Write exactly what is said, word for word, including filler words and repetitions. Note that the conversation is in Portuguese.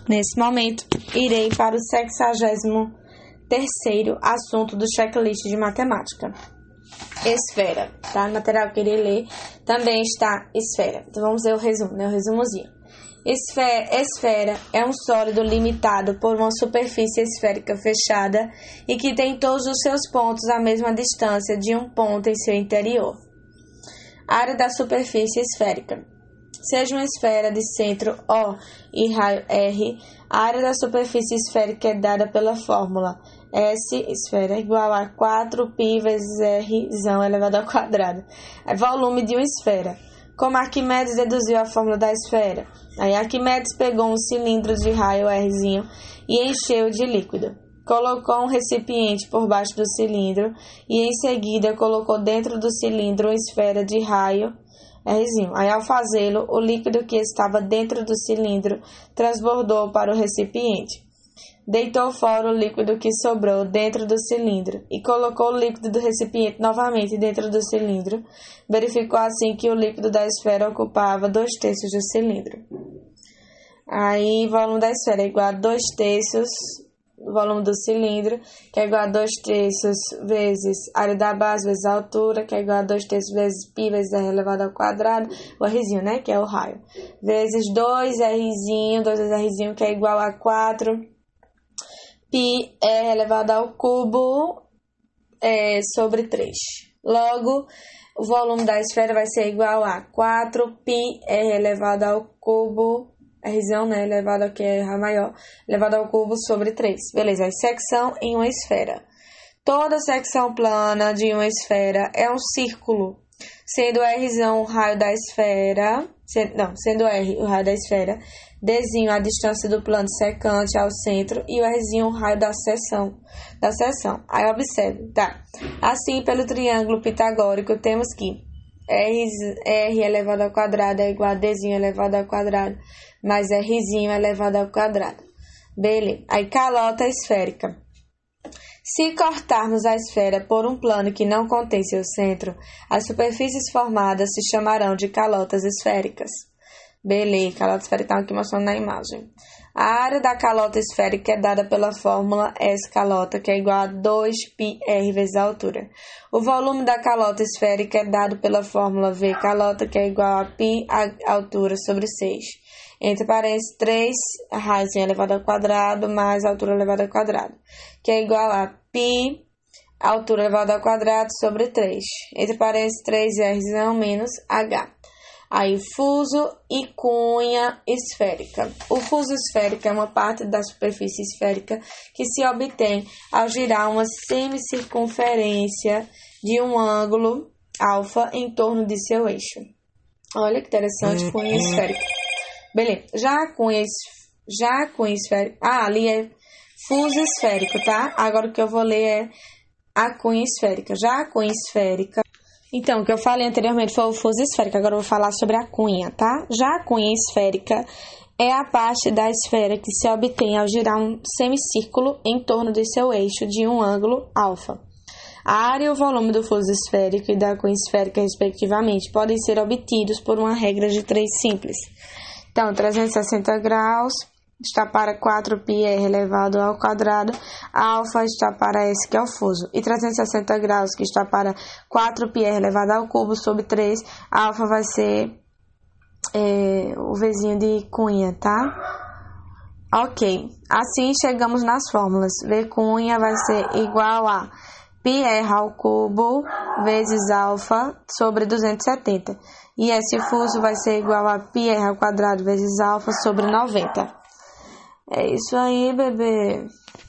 Nesse momento, irei para o sexagésimo terceiro assunto do checklist de matemática. Esfera, tá? No material que eu irei ler também está esfera. Então, vamos ver o resumo, né? O resumozinho. Esfera, esfera é um sólido limitado por uma superfície esférica fechada e que tem todos os seus pontos à mesma distância de um ponto em seu interior. Área da superfície esférica. Seja uma esfera de centro O e raio R, a área da superfície esférica é dada pela fórmula S, esfera, igual a quatro π vezes R, elevado ao quadrado. É volume de uma esfera. Como Arquimedes deduziu a fórmula da esfera? Aí Arquimedes pegou um cilindro de raio Rzinho e encheu de líquido. Colocou um recipiente por baixo do cilindro e em seguida colocou dentro do cilindro uma esfera de raio Rzinho. Aí, ao fazê-lo, o líquido que estava dentro do cilindro transbordou para o recipiente. Deitou fora o líquido que sobrou dentro do cilindro e colocou o líquido do recipiente novamente dentro do cilindro. Verificou assim que o líquido da esfera ocupava dois terços do cilindro. Aí, o volume da esfera é igual a dois terços o volume do cilindro, que é igual a dois terços vezes a área da base vezes a altura, que é igual a dois terços vezes π vezes R elevado ao quadrado, o Rzinho, né, que é o raio, vezes dois Rzinho, dois vezes Rzinho, que é igual a quatro π R elevado ao cubo é, sobre três. Logo, o volume da esfera vai ser igual a quatro π R elevado ao cubo, Rzão, né, elevado aqui é R maior, elevado ao cubo sobre três. Beleza, aí secção em uma esfera. Toda secção plana de uma esfera é um círculo, sendo Rzão o raio da esfera, sendo, não, sendo R o raio da esfera, Dzinho a distância do plano secante ao centro e o Rzinho o raio da seção, da seção. Aí observe, tá? Assim, pelo triângulo pitagórico, temos que R, R elevado ao quadrado é igual a Dzinho elevado ao quadrado mais Rzinho elevado ao quadrado. Beleza. Aí, calota esférica. Se cortarmos a esfera por um plano que não contém seu centro, as superfícies formadas se chamarão de calotas esféricas. Beleza, calota esférica está aqui mostrando na imagem. A área da calota esférica é dada pela fórmula S calota, que é igual a dois π R vezes a altura. O volume da calota esférica é dado pela fórmula V calota, que é igual a π a altura sobre seis. Entre parênteses, três raios elevado ao quadrado mais a altura elevada ao quadrado, que é igual a π altura elevada ao quadrado sobre três. Entre parênteses, três R menos H. Aí, fuso e cunha esférica. O fuso esférico é uma parte da superfície esférica que se obtém ao girar uma semicircunferência de um ângulo alfa em torno de seu eixo. Olha que interessante, cunha esférica. Beleza, já a cunha, já a cunha esférica... Ah, ali é fuso esférico, tá? Agora o que eu vou ler é a cunha esférica. Já a cunha esférica... Então, o que eu falei anteriormente foi o fuso esférico, agora eu vou falar sobre a cunha, tá? Já a cunha esférica é a parte da esfera que se obtém ao girar um semicírculo em torno de seu eixo de um ângulo alfa. A área e o volume do fuso esférico e da cunha esférica, respectivamente, podem ser obtidos por uma regra de três simples. Então, trezentos e sessenta graus está para quatro π R elevado ao quadrado, alfa está para S, que é o fuso, e trezentos e sessenta graus, que está para quatro π R elevado ao cubo sobre três, alfa vai ser é, o Vzinho de cunha, tá? Ok, assim chegamos nas fórmulas. V cunha vai ser igual a πr ao cubo vezes alfa sobre duzentos e setenta, e S fuso vai ser igual a πr ao quadrado vezes alfa sobre noventa. É isso aí, bebê.